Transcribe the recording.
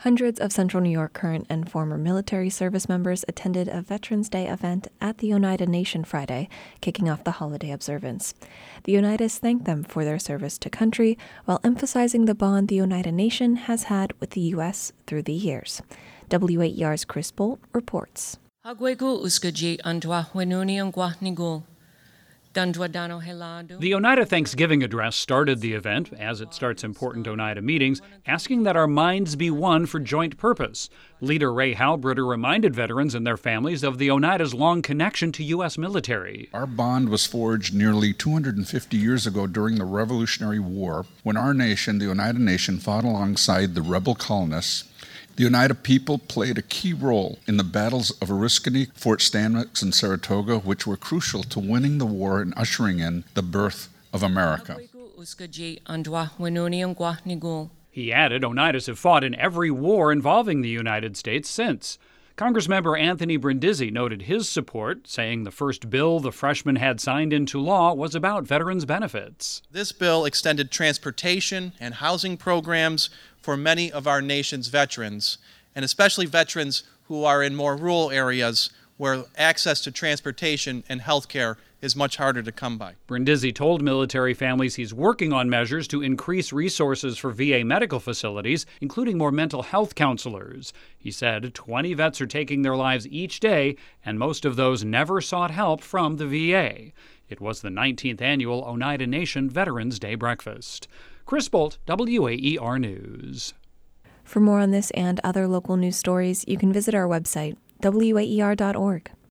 Hundreds of Central New York current and former military service members attended a Veterans Day event at the Oneida Nation Friday, kicking off the holiday observance. The Oneidas thanked them for their service to country while emphasizing the bond the Oneida Nation has had with the U.S. through the years. WAER's Chris Bolt reports. The Oneida Thanksgiving address started the event, as it starts important Oneida meetings, asking that our minds be one for joint purpose. Leader Ray Halbritter reminded veterans and their families of the Oneida's long connection to U.S. military. Our bond was forged nearly 250 years ago during the Revolutionary War, when our nation, the Oneida Nation, fought alongside the rebel colonists. The Oneida people played a key role in the battles of Oriskany, Fort Stanwix, and Saratoga, which were crucial to winning the war and ushering in the birth of America. He added Oneidas have fought in every war involving the United States since. Congressmember Anthony Brindisi noted his support, saying the first bill the freshman had signed into law was about veterans' benefits. This bill extended transportation and housing programs for many of our nation's veterans, and especially veterans who are in more rural areas where access to transportation and health care is much harder to come by. Brindisi told military families he's working on measures to increase resources for VA medical facilities, including more mental health counselors. He said 20 vets are taking their lives each day, and most of those never sought help from the VA. It was the 19th annual Oneida Nation Veterans Day breakfast. Chris Bolt, WAER News. For more on this and other local news stories, you can visit our website, waer.org.